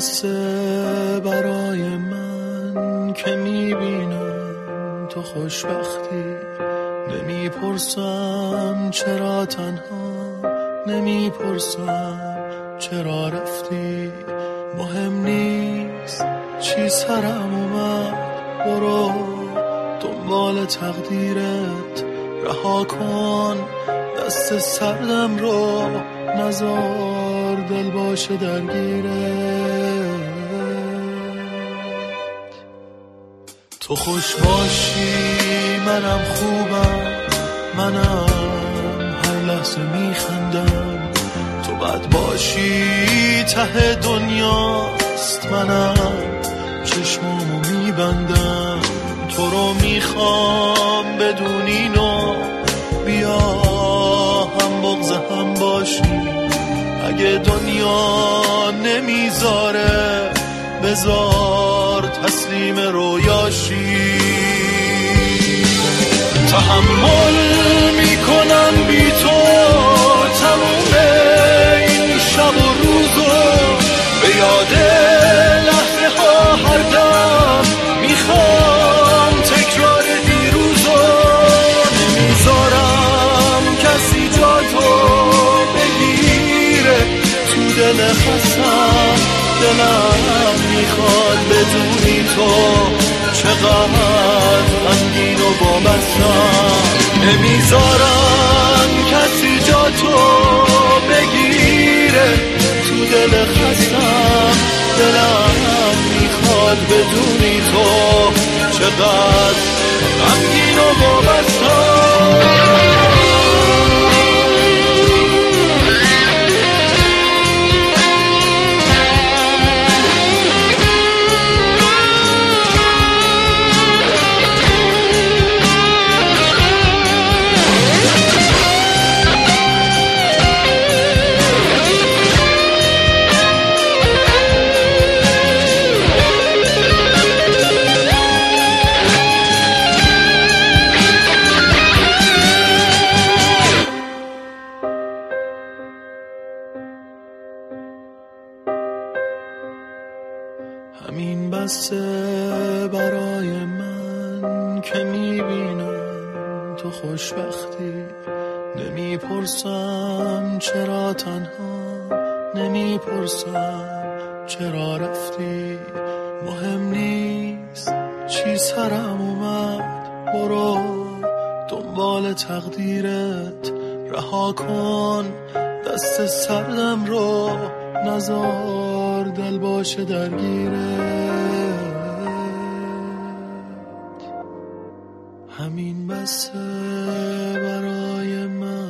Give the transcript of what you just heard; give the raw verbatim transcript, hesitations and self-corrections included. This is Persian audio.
بسه برای من که میبینم تو خوشبختی. نمیپرسم چرا تنها، نمیپرسم چرا رفتی. مهم نیست چی سرم اومد، برو دنبال تقدیرت. رها کن دست سردم رو، نزار دل باشه درگیرت. تو خوش باشی منم خوبم، منم هر لحظه میخندم. تو بد باشی ته دنیاست، منم چشمامو میبندم. تو رو میخوام بدونی نو، بیا هم بغض هم باشی. اگه دنیا نمیذاره بذار تسلیم رویاشی. تحمل میکنم بی تو تموم این شب و روزو، به یاد لحظه ها هر دم میخوام تکرار دیروزو. نمیذارم کسی جا تو بگیره تو دل خستم. دلم میخواد بدونی تو چقدر غمگین و وابسته‌ام. نمیذارم کسی جا تو بگیره تو دل خستم. دلم میخواد بدونی تو چقدر غمگین و وابسته‌ام. همین بسه برای من که میبینم تو خوشبختی. نمیپرسم چرا تنها، نمیپرسم چرا رفتی. مهم نیست چی سرم اومد، برو دنبال تقدیرت. رها کن دست سردم رو، نزار دل باشه درگیرت. همین بسه برای من.